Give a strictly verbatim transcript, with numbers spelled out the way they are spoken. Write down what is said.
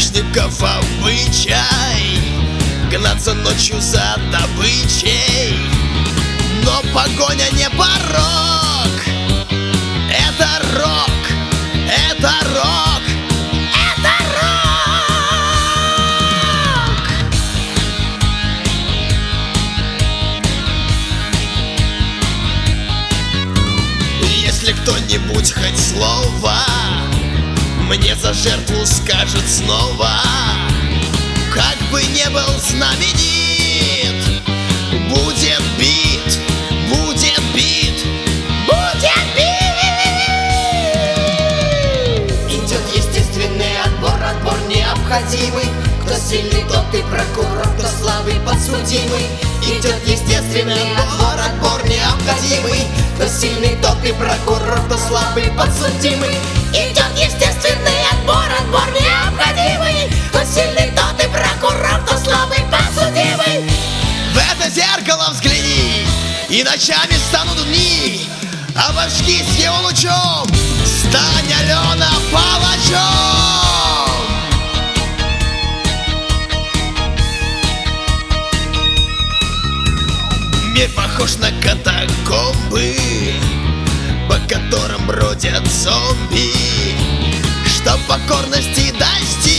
грешников обычай гнаться ночью за добычей. Но погоня не порок, это рок, это рок, это рок. Если кто-нибудь хоть слово мне за жертву скажет снова, как бы не был знаменит, будет бит, будет бит, будет бит. Идет естественный отбор, отбор необходимый. Кто сильный, тот и прокурор, кто слабый, подсудимый. Идет естественный отбор, отбор необходимый. Кто сильный, тот и прокурор, кто слабый, подсудимый. Идет естественный отбор, отбор необходимый. Кто сильный, тот и прокурор, кто слабый, подсудимый. В это зеркало взгляни, и ночами станут дни. Обожгись его лучом, стань, Алена, палачом. Мир похож на катакомбы, по которым бродят зомби. Чтоб покорности достичь,